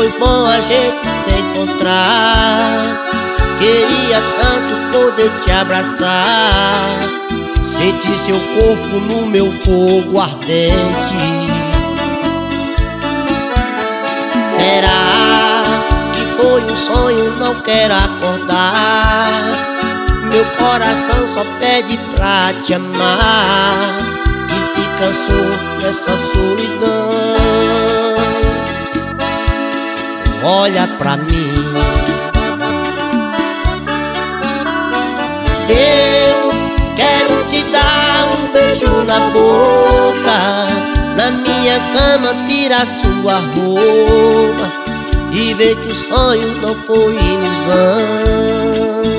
foi bom a gente se encontrar. Queria tanto poder te abraçar, sentir seu corpo no meu fogo ardente. Será que foi um sonho? Não quero acordar. Meu coração só pede pra te amar e se cansou dessa solidão. Olha pra mim, eu quero te dar um beijo na boca, na minha cama tirar sua roupa e ver que o sonho não foi ilusão.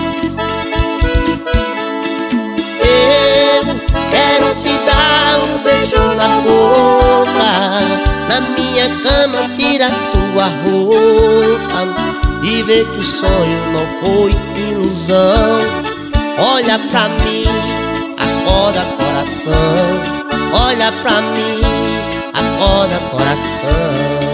Eu quero te dar um beijo na boca, na minha cama tirar sua roupa e ver que o sonho não foi ilusão. Olha pra mim, acorda coração. Olha pra mim, acorda coração.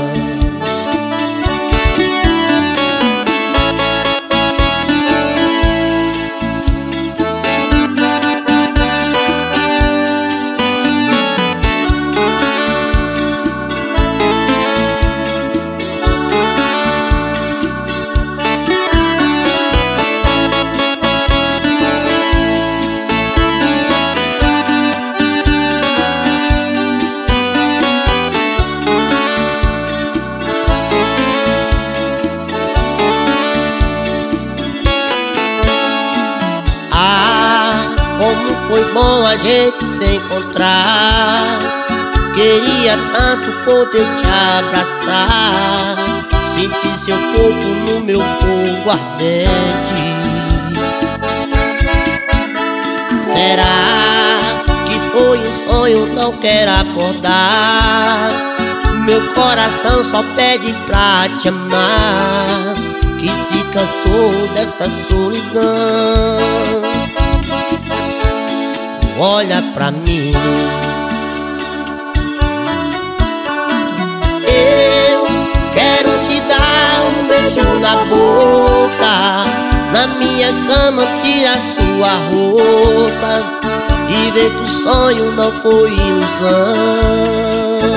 Como foi bom a gente se encontrar. Queria tanto poder te abraçar, sentir seu corpo no meu fogo ardente. Será que foi um sonho? Não quero acordar. Meu coração só pede pra te amar, que se cansou dessa solidão. Olha pra mim, eu quero te dar um beijo na boca, na minha cama tirar sua roupa e ver que o sonho não foi ilusão.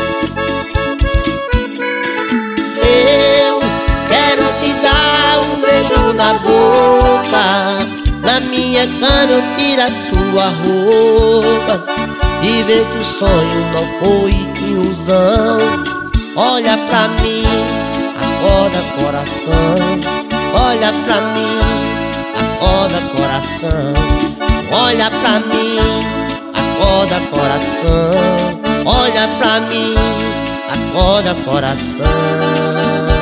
Eu quero te dar um beijo na boca, na minha cama eu tiro a sua roupa e ver que o sonho não foi ilusão. Olha pra mim, acorda coração. Olha pra mim, acorda coração. Olha pra mim, acorda coração. Olha pra mim, acorda coração.